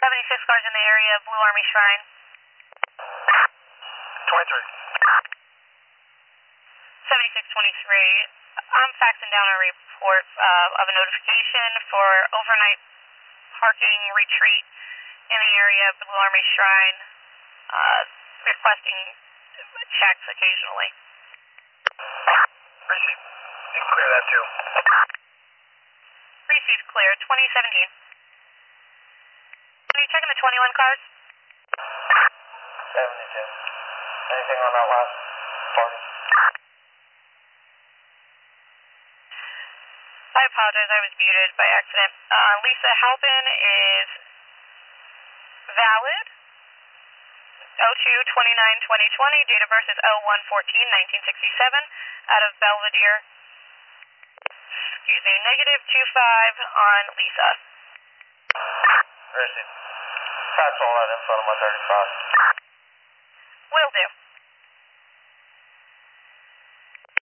76 cars in the area, Blue Army Shrine. 23. 7623. I'm faxing down a report of a notification for overnight parking retreat in the area, Blue Army Shrine, requesting checks occasionally. Receive. You can clear that too. Received clear, 2017. Are you checking the 21 cars? 72. Anything on that last party? I apologize, I was muted by accident. Lisa Halpin is valid. 02-29-2020, date of birth is 01-14-1967, out of Belvedere. Excuse me, negative 25 on Lisa. Receive. Fax all that info to my 35. Will do.